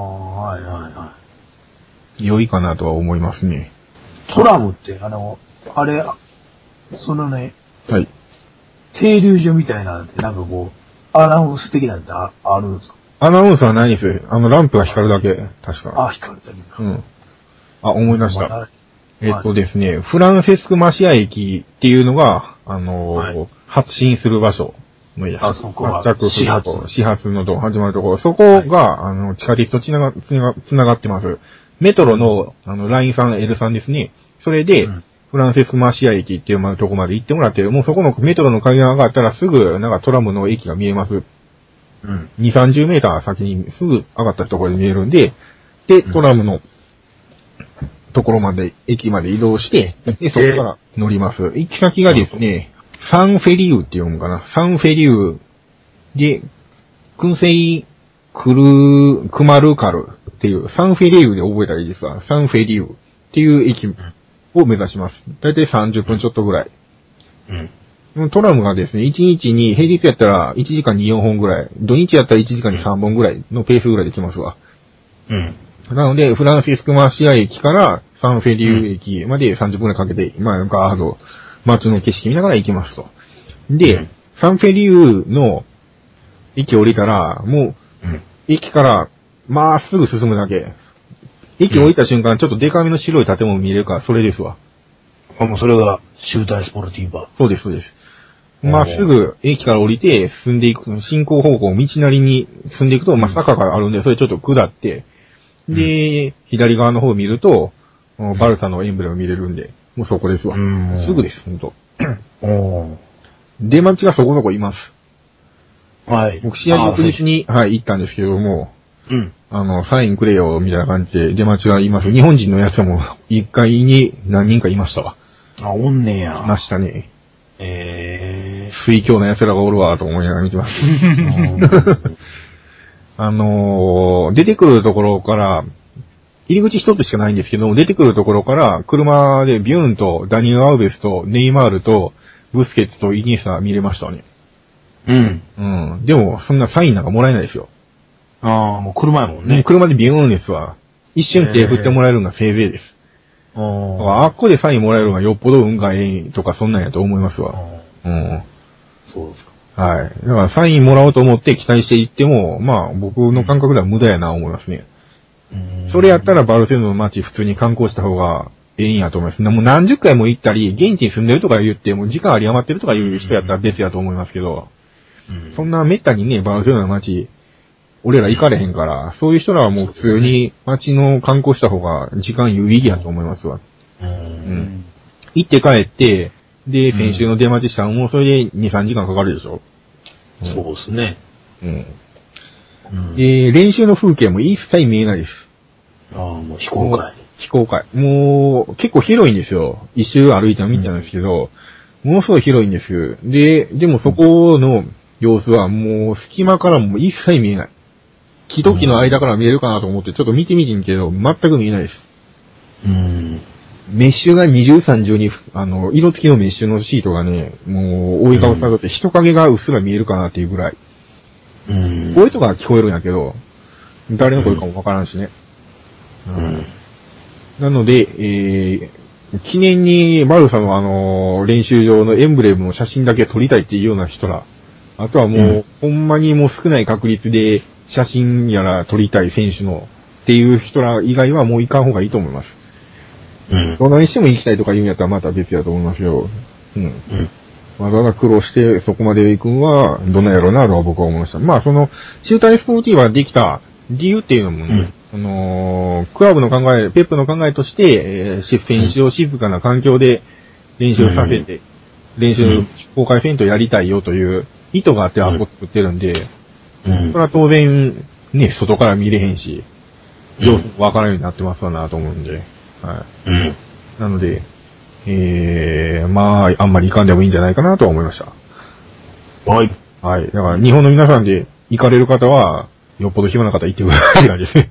で。良いかなとは思いますね。 トラムって、あれ、そのね、 はい。 停留所みたいなんて、なんかこう、アナウンス的なんてあるんですか？ アナウンスはないです。ランプが光るだけ、確か。 光るだけか。 思い出した。ですね、フランセスクマシア駅っていうのが、発進する場所。 そこは。 始発のと始まるところ。そこが、地下鉄とつながってます。メトロの、ライン3、L3 ですね。それで、フランセスクマシア駅っていうとこまで行ってもらって、もうそこのメトロの階段上がったらすぐ、なんかトラムの駅が見えます。2、30メーター先にすぐ上がったところで見えるんで、で、トラムのところまで、駅まで移動して、で、そこから乗ります。行き先がですね、サンフェリューって読むかな。サンフェリューで、燻製クマルカルっていう、サンフェリューで覚えたらいいですわ。サンフェリューっていう駅を目指します。だいたい30分ちょっとぐらい。トラムがですね、1日に、平日やったら1時間に4本ぐらい、土日やったら1時間に3本ぐらいのペースぐらいで来ますわ。なので、フランシスクマシア駅からサンフェリュー駅まで30分ぐらいかけて、街の景色見ながら行きますと。で、サンフェリューの駅降りたら、もう、駅からまっすぐ進むだけ。駅降りた瞬間、ちょっとデカめの白い建物見えるから、それですわ。 もうそれが、シュータースポルティーバー。 そうです。まっすぐ駅から降りて進んでいく、進行方向、道なりに進んでいくと、坂があるんで、それちょっと下って、で、左側の方を見ると、バルサのエンブレム見れるんで、もうそこですわ。すぐです、ほんと。出待ちがそこそこいます。僕、試合翌日に、行ったんですけども、サインくれよ、みたいな感じで出待ちがいます。日本人のやつも、1階に何人かいましたわ。 おんねや。 いましたね。水強な奴らがおるわ、と思いながら見てます。出てくるところから、入り口一つしかないんですけども、出てくるところから、車でビューンとダニエル・アウベスとネイマールとブスケッツとイニエスタ見れましたね。でも、そんなサインなんかもらえないですよ。 もう車やもんね。 車でビューンですわ。一瞬手振ってもらえるのがせいぜいです。あっこでサインもらえるのがよっぽど運がええとかそんなんやと思いますわ。 そうですか。 だからサインもらおうと思って期待していっても、僕の感覚では無駄やな思いますね。それやったらバルセロナの街普通に観光した方がええんやと思います。もう何十回も行ったり、現地に住んでるとか言って、もう時間あり余ってるとかいう人やったら別やと思いますけど、そんな滅多にね、バルセロナの街、 俺ら行かれへんから、そういう人らはもう普通に街の観光した方が時間有意義やと思いますわ。行って帰って、で、先週の出待ちしたのもそれで2、3時間かかるでしょ。 そうですね。 で、練習の風景も一切見えないです。 もう非公開。 非公開。もう、結構広いんですよ。一周歩いてみたんですけど、ものすごい広いんです。でもそこの様子はもう隙間からも一切見えない。木と木の間から見えるかなと思ってちょっと見てみてんけど、全く見えないです。メッシュが二重三重に、色付きのメッシュのシートがね、もう覆いかぶさって人影がうっすら見えるかなっていうぐらい。声とか聞こえるんやけど、誰の声かもわからんしね。なので、記念にバルサの練習場のエンブレムの写真だけ撮りたいっていうような人ら、あとはもう、ほんまにもう少ない確率で写真やら撮りたい選手のっていう人ら以外はもう行かん方がいいと思います。どないしても行きたいとか言うんやったらまた別やと思いますよ。わざわざ苦労してそこまで行くんはどんなやろうなとは僕は思いました。まあその、中体スポーティーはできた理由っていうのもね、クラブの考え、ペップの考えとして、選手を静かな環境で練習させて、練習、公開戦闘やりたいよという意図があってアップを作ってるんで、それは当然、ね、外から見れへんし、様子わからんようになってますわなと思うんで、はい。なので、まあ、あんまり行かんでもいいんじゃないかなとは思いました。 はい。 はい。だから、日本の皆さんで行かれる方は、よっぽど暇な方行ってくださいって感じですね。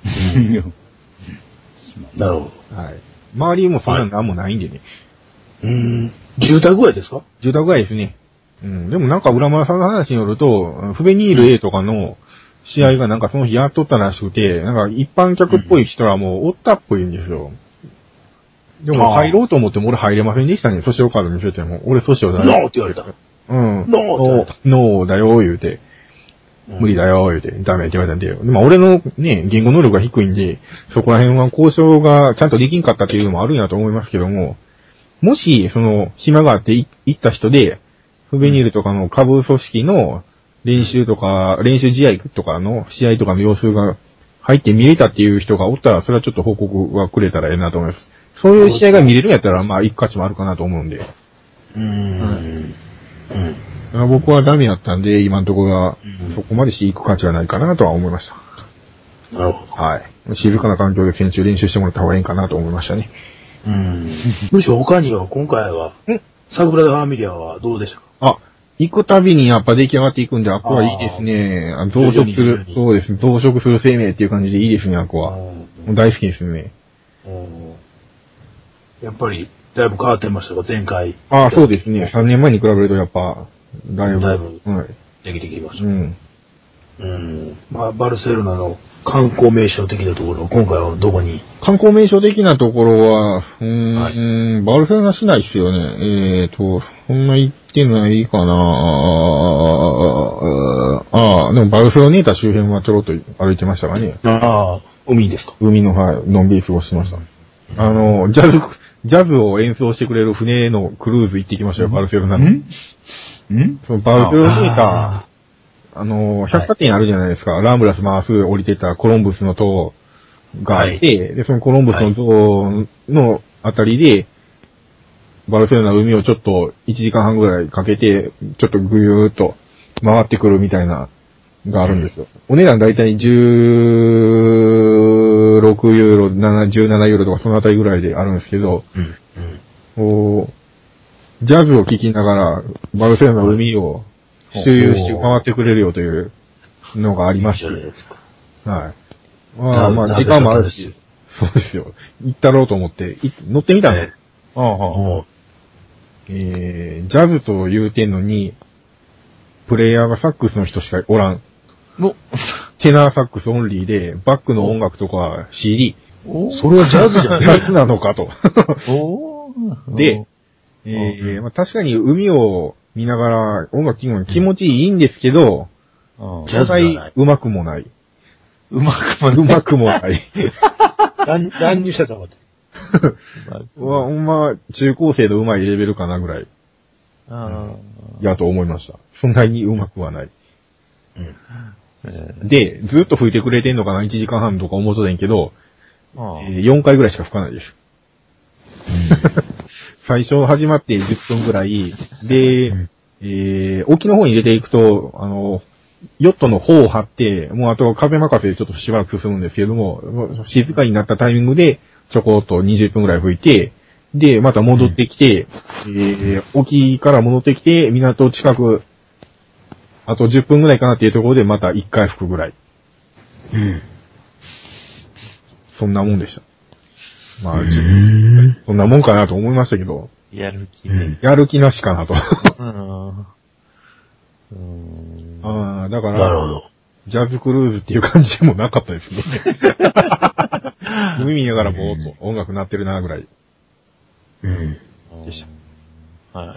なるほど。 はい。周りもそんななんもないんでね。 住宅街ですか？ 住宅街ですね。でもなんか浦村さんの話によると、フベニール A とかの試合がなんかその日やっとったらしくて、なんか一般客っぽい人はもうおったっぽいんですよ。でも入ろうと思っても俺入れませんでしたね。ソシオカード見せても。俺ソシオだよ。 ノーって言われた。 ノーって言われた。ノーだよ、言うて。無理だよ、言うて。ダメって言われたんで。でも俺のね、言語能力が低いんで、そこら辺は交渉がちゃんとできんかったっていうのもあるんやと思いますけども、もし、暇があって行った人で、フベニールとかの下部組織の練習とか、練習試合とかの試合とかの様子が入って見れたっていう人がおったら、それはちょっと報告はくれたらええなと思います。そういう試合が見れるんやったら、まあ、行く価値もあるかなと思うんで。僕はダメやったんで、今のところは、そこまでして行く価値はないかなとは思いました。 なるほど。 はい。静かな環境で選手練習してもらった方がいいかなと思いましたね。 むしろ他には、今回は、サグラダ・ファミリアはどうでしたか？ 行くたびにやっぱ出来上がっていくんで、あっこはいいですね。増殖する、そうです。増殖する生命っていう感じでいいですね、あっこは。大好きですね。 やっぱり、だいぶ変わってましたか、前回。 そうですね。3年前に比べるとやっぱ、だいぶ、はい。 できてきました。まあ、バルセロナの観光名所的なところ、今回はどこに？ 観光名所的なところは、バルセロナ市内ですよね。そんな行ってないかな。でもバルセロネータ周辺はちょろっと歩いてましたかね。 海ですか？ 海の、はい、のんびり過ごしてました。ジャズを演奏してくれる船のクルーズ行ってきましたよ、バルセロナの。そのバルセロネータ、百貨店あるじゃないですか。ランブラス回す降りてたコロンブスの塔があって、で、そのコロンブスの塔のあたりで、バルセロナの海をちょっと1時間半ぐらいかけて、ちょっとぐゆーっと回ってくるみたいな、があるんですよ。お値段だいたい16ユーロ、17ユーロとかそのあたりぐらいであるんですけど、ジャズを聴きながら、バルセロナの海を周遊して回ってくれるよというのがありまして。はい。まあ、時間もあるし。そうですよ。行ったろうと思って、乗ってみたの。ジャズと言うてんのに、プレイヤーがサックスの人しかおらん。テナーサックスオンリーで、バックの音楽とか CD。 それはジャズじゃん。 ジャズなのかと。で、まあ、確かに海を見ながら音楽聴くのに気持ちいいんですけど、 ジャズじゃない。 うまくもない。 うまくもない。乱入したと思って。 ほんま、中高生のうまいレベルかなぐらい。やと思いました。そんなにうまくはない。 で、ずっと吹いてくれてんのかな、1時間半とか思うとんけど、4回ぐらいしか吹かないです。最初始まって10分ぐらい、で、沖の方に出ていくと、ヨットの方を張って、もうあと風任せでちょっとしばらく進むんですけれども、静かになったタイミングでちょこっと20分ぐらい吹いて、で、また戻ってきて、沖から戻ってきて、港近く、あと10分ぐらいかなっていうところでまた1回吹くぐらい。そんなもんでした。まあ、そんなもんかなと思いましたけど。 やる気ね。 やる気なしかなと。だから、 なるほど。 ジャズクルーズっていう感じでもなかったですね。海見ながらぼーっと音楽鳴ってるなぐらい。でした。 はい。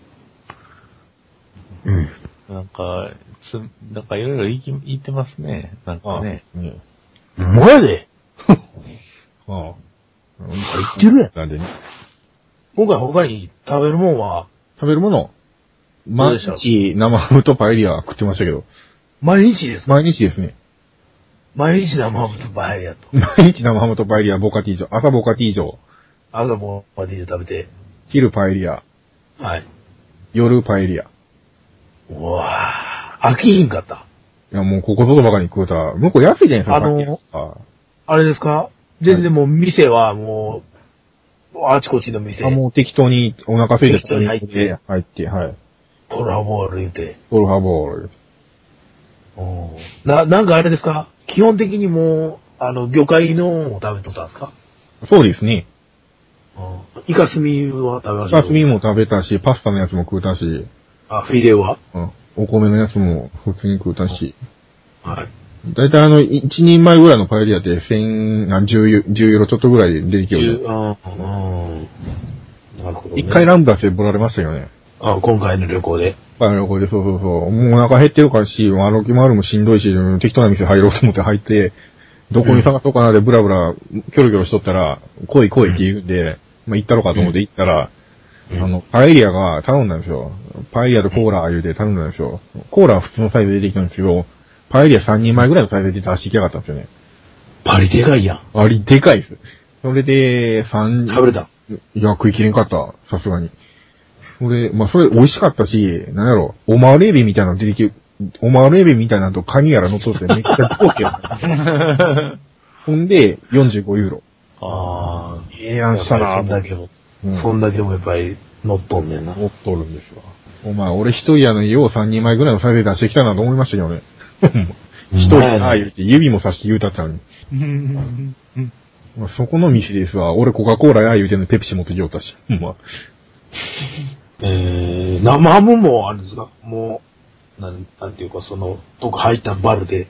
なんかいろいろ言ってますね。なんかね。 もやで。 言ってるやん。 なんでね。 今回他に食べるもの毎日生ハムとパエリア食ってましたけど。 毎日ですか？ 毎日ですね。 毎日生ハムとパエリアと。 毎日生ハムとパエリア、ボカティージョ。朝ボカティージョ。 朝ボカティージョ食べて。 昼パエリア。 はい。 夜パエリア。 うわぁ。飽きひんかった。 いや、もうここぞとばかり食うたら、向こう安いじゃないですか。 あれですか？全然もう店はもう、あちこちの店。 もう適当にお腹空いて適当に入って、 はい。 トルハボール言うて。 トルハボール言うて。なんかあれですか？基本的にもう、魚介のを食べとったんですか？ そうですね。 イカスミは食べました？ イカスミも食べたし、パスタのやつも食うたし。 フィレオは？ お米のやつも普通に食うたし。 はい。 だいたい1人前ぐらいのパエリアって1010ユーロちょっとぐらいで出てきよる。 なるほど、ね。 1回ランダスでぶられましたよね。 今回の旅行で。 旅行で、そう。もうお腹減ってるからし、歩き回るもしんどいし、適当な店入ろうと思って入って、どこに探そうかなでブラブラ、キョロキョロしとったら、来いって言うんで、行ったろかと思って行ったら、パエリアが頼んだんですよ。パエリアとコーラ言うて頼んだんですよ。コーラは普通のサイズで出てきたんですけど、パエリア3人前ぐらいのサイズで出してきやがったんですよね。 パリでかいやん。 パリでかいです。それで、 食べれた？ いや、食いきれんかった。さすがに。それ美味しかったし、なんやろ、オマールエビみたいなの出てきる、オマールエビみたいなのとカニやら乗っとってめっちゃ高級やった。ほんで、45ユーロ。 ええやんしたな。そんだけもやっぱり乗っとんねんな。 乗っとるんですわ。お前、俺一人やのによう3人前ぐらいのサイズで出してきたなと思いましたけどね。一人な言うて指もさして言うたったのに。そこの店ですわ。俺コカ・コーラや言うてんのにペプシ持ってきよったし。 生ハムもあるんですか？もう、なんていうか、どこ入ったバルで。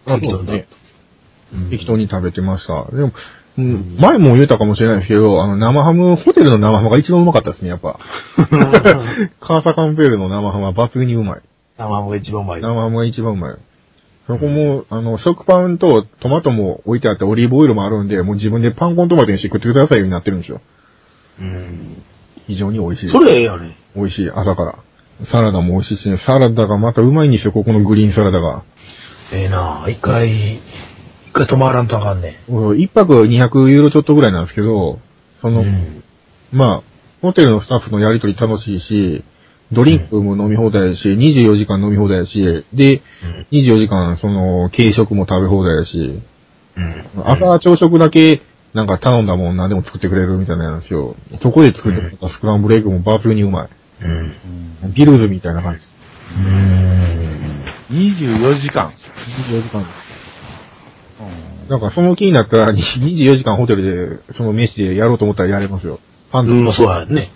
適当に食べてました。でも、前も言うたかもしれないですけど、生ハム、ホテルの生ハムが一番うまかったですね、やっぱ。カーサカンペールの生ハムは抜群にうまい。 生ハムが一番うまい。 生ハムが一番うまい。そこも、食パンとトマトも置いてあってオリーブオイルもあるんで、もう自分でパンコントマトにして食ってくださいようになってるんですよ。非常に美味しい。 それええよね。 美味しい、朝から。サラダも美味しいしね、サラダがまたうまいんですよ、ここのグリーンサラダが。 ええなぁ、一回泊まらんとあかんね。 一泊200ユーロちょっとぐらいなんですけど、ホテルのスタッフのやりとり楽しいし、ドリンクも飲み放題やし、24時間飲み放題やし、で、24時間軽食も食べ放題やし、朝朝食だけ、なんか頼んだもん何でも作ってくれるみたいなんですよ。そこで作ってくれたスクランブルエッグも抜群にうまい。ビルズみたいな感じ。 24時間。 24時間。なんかその気になったら24時間ホテルで、その飯でやろうと思ったらやれますよ。 パンと。そうやね。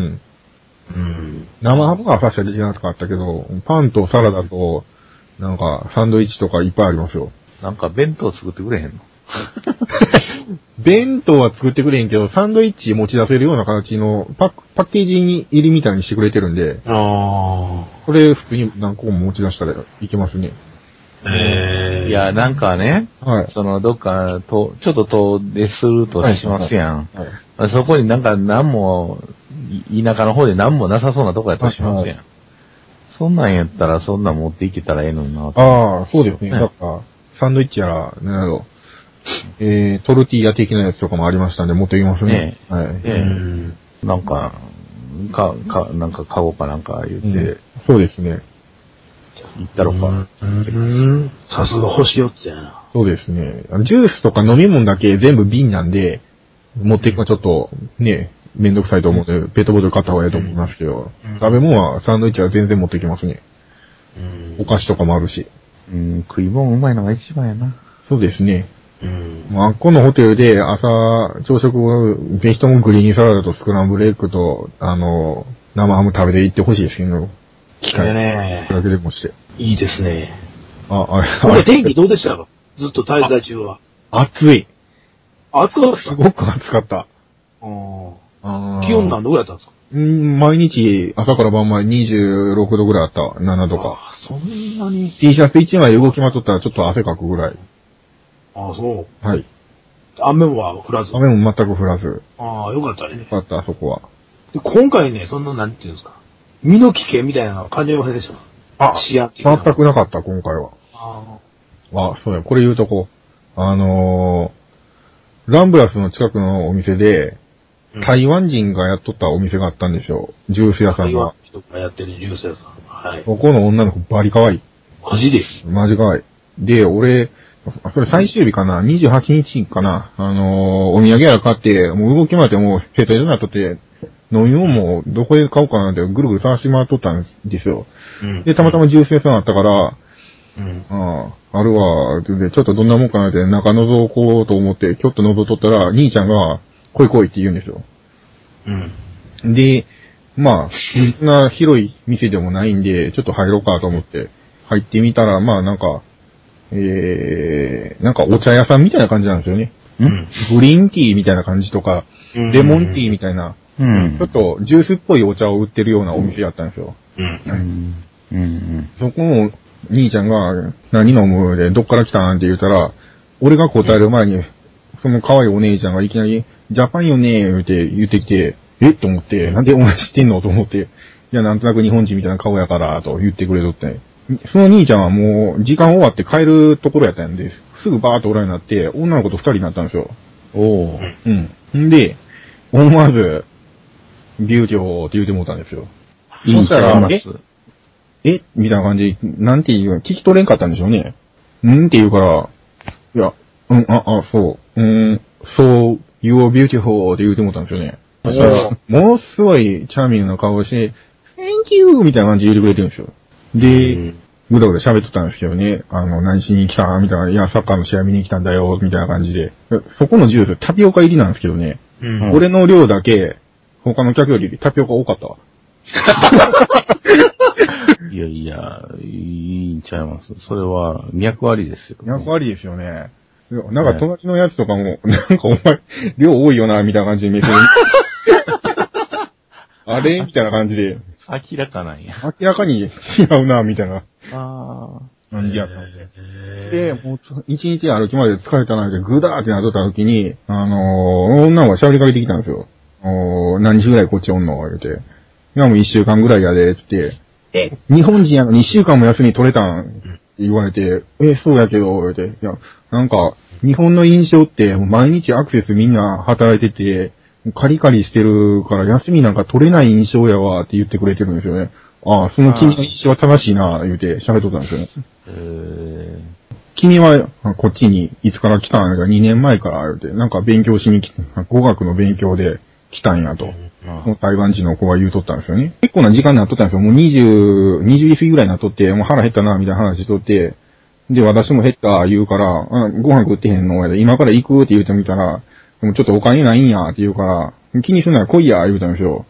生ハムは確かにできなかったけど、パンとサラダと、なんかサンドイッチとかいっぱいありますよ。 なんか弁当作ってくれへんの？ 弁当は作ってくれへんけど、サンドイッチ持ち出せるような形のパッケージに入りみたいにしてくれてるんで、それ普通に何個も持ち出したらいけますね。 いや、なんかね、どっかちょっと遠出するとしますやん。そこになんか田舎の方で何もなさそうなとこやとしますやん。 そんなんやったら、そんなん持っていけたらええのにな。 ああ、そうですね。だから、サンドイッチやら、なんだろう、トルティーヤ的なやつとかもありましたんで、持っていきますね。はい。 なんか、なんかカゴかなんか言って、 そうですね。 行ったろか。 さすが星4つやな。 そうですね。ジュースとか飲み物だけ全部瓶なんで、持っていくのはちょっと、ね、めんどくさいと思うので、ペットボトル買った方がいいと思いますけど、食べ物はサンドイッチは全然持っていきますね。お菓子とかもあるし。 食い物うまいのが一番やな。 そうですね。あっこのホテルで朝、朝食をぜひともグリーンサラダとスクランブルエッグと、生ハム食べていってほしいですけど、機会だけでもして。 いいですね。 これ天気どうでしたか？ずっと滞在中は。 暑い。 暑かった？ すごく暑かった。 気温何度ぐらいだったんですか？ 毎日朝から晩まで26度ぐらいあった。7度か。 そんなに T シャツ1枚動きまとったらちょっと汗かくぐらい。 そう。 はい。 雨は降らず。 雨も全く降らず。 よかったね。 よかった、あそこは。 で今回ね、そんな、なんていうんですか。身の危険みたいなのは感じませんでした？ 全くなかった、今回は。そうや、これ言うとこ。ランブラスの近くのお店で、台湾人がやっとったお店があったんですよ。ジュース屋さんが。 台湾人がやってるジュース屋さん。はい。 そこの女の子バリ可愛い。 マジで？ マジ可愛い。で、俺、それ最終日かな ?28 日かなお土産やら買って、もう動き回ってもうヘトヘトになっとって、飲み物もどこで買おうかなってぐるぐる探して回っとったんですよ。で、たまたまジュース屋さんあったから、あるわ、で、ちょっとどんなもんかなって中覗こうと思って、ちょっと覗っとったら、兄ちゃんが、来い来いって言うんですよ。で、まあ、そんな広い店でもないんで、ちょっと入ろうかと思って、入ってみたら、まあなんか、なんかお茶屋さんみたいな感じなんですよね。グリーンティーみたいな感じとか、レモンティーみたいな、ちょっとジュースっぽいお茶を売ってるようなお店やったんですよ。そこの兄ちゃんが何飲むでどっから来たんって言ったら、俺が答える前に、その可愛いお姉ちゃんがいきなり、ジャパンよねーって言ってきて、と思って、なんでお前知ってんのと思って、いや、なんとなく日本人みたいな顔やから、と言ってくれとって。その兄ちゃんはもう、時間終わって帰るところやったんで、すぐバーッとおらんようになって、女の子と二人になったんですよ。んで、思わず、ビューティフォーって言うてもうたんですよ。 いいんちゃいます。 みたいな感じ、なんて言う、聞き取れんかったんでしょうね。って言うから、いや、そう、そう、you're beautiful って言うてもうたんですよね。ものすごいチャーミングな顔をして、Thank you! みたいな感じで言ってくれてるんですよ。で、ぐだぐだ喋っとったんですけどね、何しに来たみたいな、いや、サッカーの試合見に来たんだよ、みたいな感じで。そこのジュース、タピオカ入りなんですけどね。俺の量だけ、他の客よりタピオカ多かったわ。 いやいや、いいんちゃいます。それは、脈ありですよ、 脈ありですよね。なんか隣のやつとかも、なんかお前、量多いよな、みたいな感じで見せる。あれみたいな感じで。 明らかなんや。 明らかに違うな、みたいな感じやったので。で、もう一日歩きまで疲れたな、ってぐだーってなっとった時に、女が喋りかけてきたんですよ。何日ぐらいこっちおんの言うて。いやもう1週間ぐらいやで、つって。日本人やのに1週間も休み取れたん言われて、そうやけど、言うて。いや、なんか、日本の印象って、毎日アクセスみんな働いてて、カリカリしてるから休みなんか取れない印象やわって言ってくれてるんですよね。その君の印象は正しいな、言うて喋っとったんですよね。君はこっちにいつから来たんや、2年前から言うて、なんか勉強しに来て、語学の勉強で来たんやと。その台湾人の子が言うとったんですよね。結構な時間になっとったんですよ。もう20時過ぎぐらいになっとって、もう腹減ったな、みたいな話しとって、で、私も減った言うから、ご飯食ってへんの今から行くって言うてみたら、でもちょっとお金ないんやって言うから、気にすんなら来いや、言うたんですよ。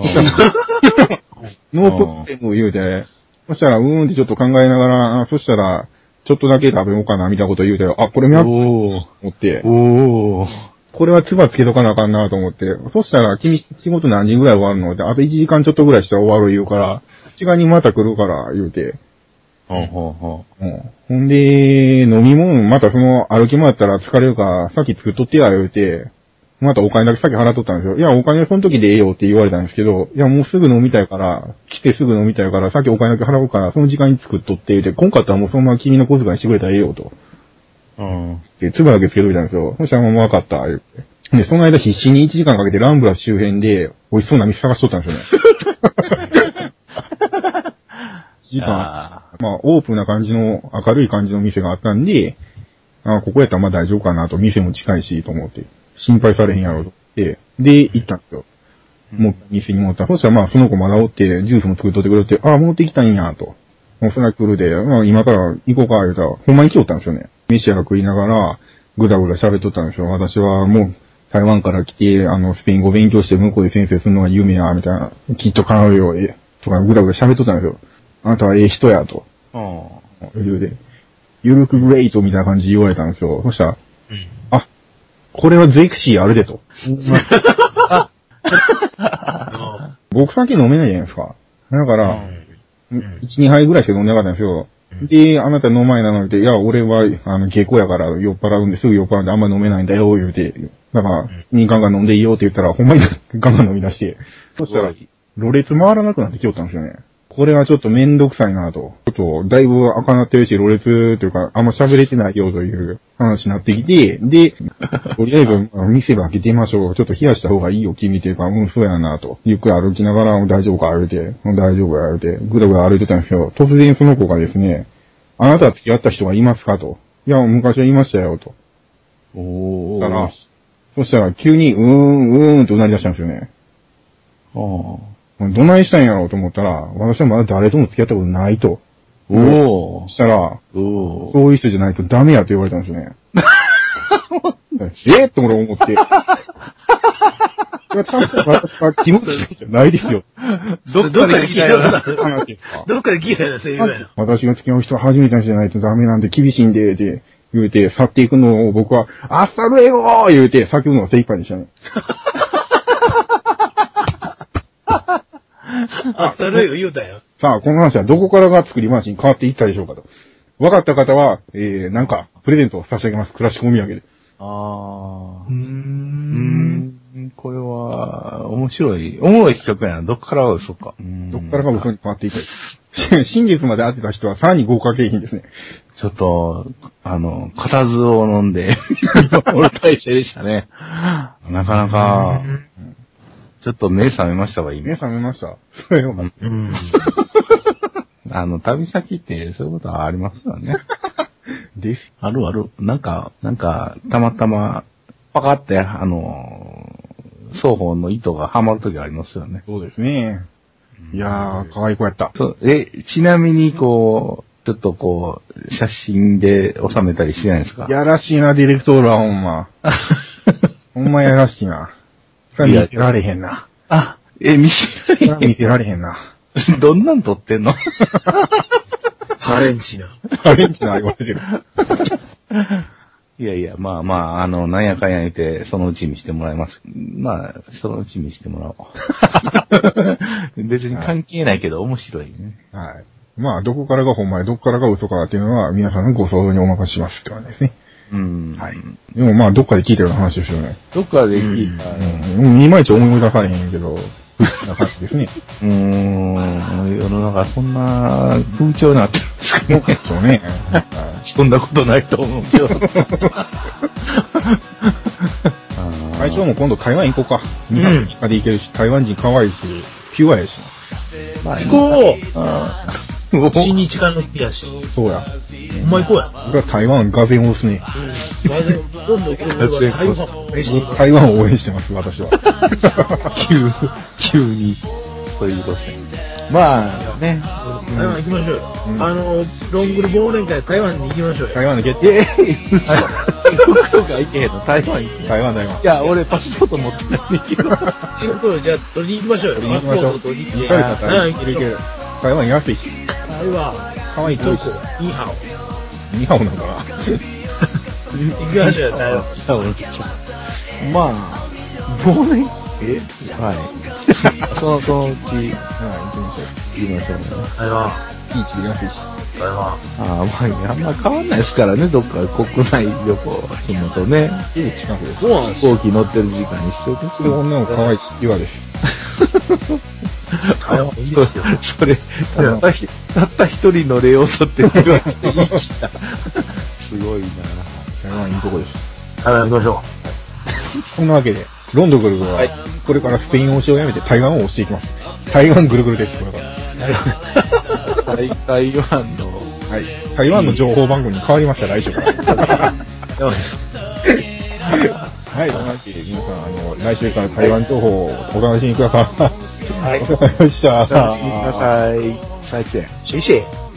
ノープロブレム言うて、そしたら、ってちょっと考えながら、そしたら、ちょっとだけ食べようかな、みたいなこと言うて、これ思って、これは唾つけとかなあかんなと思って、そしたら、君仕事何時ぐらい終わるのって、あと1時間ちょっとぐらいしたら終わる言うから、時間にまた来るから、言うて。ほんで、飲み物、またその歩き回ったら疲れるから、さっき作っとってや、言うて、 またお金だけ先払っとったんですよ。いや、お金その時でええよって言われたんですけど、いや、もうすぐ飲みたいから、来てすぐ飲みたいから、先お金だけ払おうから、その時間に作っとって、で、今回ったらもうそのまま君の小遣いしてくれたらええよと。で、粒だけつけといたんですよ。そしたらもう分かった、言って。で、その間必死に1時間かけてランブラ周辺で、美味しそうな店探しとったんですよね。時間、まあ、オープンな感じの、明るい感じの店があったんで、ここやったらまあ大丈夫かなと、店も近いし、と思って、心配されへんやろと思って、で、行ったんですよ。もう店に戻った。そしたらまあ、その子まだおって、ジュースも作っとってくれて、戻ってきたんや、と。もうそれは来るで、今から行こうか、言うたら、ほんまに来よったんですよね。飯屋が食いながら、ぐだぐだ喋っとったんですよ。私はもう、台湾から来て、スペイン語勉強して向こうで先生するのが夢や、みたいな。きっと叶うよ、とかぐだぐだ喋っとったんですよ。あなたはええ人や、と。言うで。ゆるくグレイトみたいな感じで言われたんですよ。そしたら、これはゼクシーあるでと。僕酒飲めないじゃないですか。だから、1、2杯ぐらいしか飲んでなかったんですよ。で、あなた飲まいなのに、いや、俺は、下校やから酔っ払うんですぐ酔っ払うんであんま飲めないんだよ、言うて。だから、ガンガン飲んでいいよって言ったら、ほんまにガンガン飲み出して。そしたら、ろれつ回らなくなってきよったんですよね。これはちょっとめんどくさいなと。ちょっと、だいぶ赤なってるし、ろれつというか、あんま喋れてないよという話になってきて、で、とりあえず、店ば開けてみましょう。ちょっと冷やした方がいいよ、君っていうか、そうやなと。ゆっくり歩きながら、大丈夫か言うて、大丈夫や言うて、ぐだぐだ歩いてたんですよ。突然その子がですね、あなたは付き合った人がいますかと。いや、昔はいましたよ、と。そしたら、急に、とうなり出したんですよね。どないしたんやろうと思ったら、私はまだ誰とも付き合ったことないと。そしたら、そういう人じゃないとダメやと言われたんですよね。って俺思って。確かに私は気持ちじゃないですよ。 どっかで聞いたような話ですか。どっかで聞いたようなセリフや。 私が付き合う人は初めての人じゃないとダメなんで厳しいんで、言うて、去っていくのを僕は、アスタルエゴー言うて、叫ぶのが精一杯でしたね。 アスタルエゴ言うたよ。 さあ、この話はどこからが作り話に変わっていったでしょうかと。分かった方は、なんか、プレゼントを差し上げます。クラシックお土産で。 これは、おもろい企画やな。どっからが嘘か。 どっからが嘘に変わっていった。真実まで当てた人はさらに豪華景品ですね。 ちょっと、固唾を飲んで、俺体制でしたね。なかなか、ちょっと目覚めましたわ、今。 目覚めました。それよかった。 旅先ってそういうことはありますよね。 です。 ある。なんか、たまたま、パカって、双方の糸がはまるときありますよね。 そうですね。いやー、可愛い子やった。 ちなみに、ちょっと写真で収めたりしないですか？ やらしいな、ディレクトールはほんま。ほんまやらしいな。見せられへんな。 見せられへんな。 どんなん撮ってんの？ ハレンチな言われてる。 いや、まあ、なんやかんや言って、そのうち見してもらいます。まあ、そのうち見してもらおう。別に関係ないけど、面白いね。 はい。まあ、どこからがほんまで、どこからが嘘かっていうのは、皆さんのご想像にお任せしますって感じですね。はい。でもまあ、どっかで聞いたような話ですよね。 どっかで聞いた。 いまいち思い出されへんけど、な感じですね。 世の中そんな風潮になってるんですかね。 そうね。 そんなことないと思うけど。 会長も今度台湾行こうか。日本で行けるし、台湾人可愛いし、ピュアやし。 行こう新日間の日やし。 そうや。 お前行こうや。 僕は台湾ガゼンを押すね。 どんどん台湾を応援してます、私は。 急に、そういうことね。まあ、ね。 台湾行きましょうよ。ロングル忘年会台湾に行きましょうよ。 台湾に決定。 福岡行けへんの台湾行け。 台湾。 いや、俺パスポート持ってないんだけど。 じゃあ取りに行きましょうよ。 取りに行きましょう。 取りに行ける。台湾安いし。 台湾。 かわいいとこ。 ニーハオ。 ニーハオなんかな。 行きましょうよ、台湾。 まあ、忘年はい。そのうち、行きましょうね。 台湾。 いい地で安いし。 台湾。 あんま変わんないですからね、どっか国内旅行するのとね。 すぐ近くです。 そうなんです飛行機乗ってる時間一緒ですよ。 女の子可愛いし、ピュアです。 台湾いいですよ。 それ、たった一人乗れようとって言われていい気だ。すごいな。 台湾いいとこです。 台湾行きましょそんなわけで、ロンドンぐるぐるは、これからスペイン推しをやめて台湾を推していきます。台湾ぐるぐるです、これから。 台湾の、 はい。台湾の情報番組に変わりました、来週から。はい、というわけで皆さん、来週から台湾情報をお楽しみください。 はい。 お疲れ様でした。 お楽しみください。再见。 谢谢。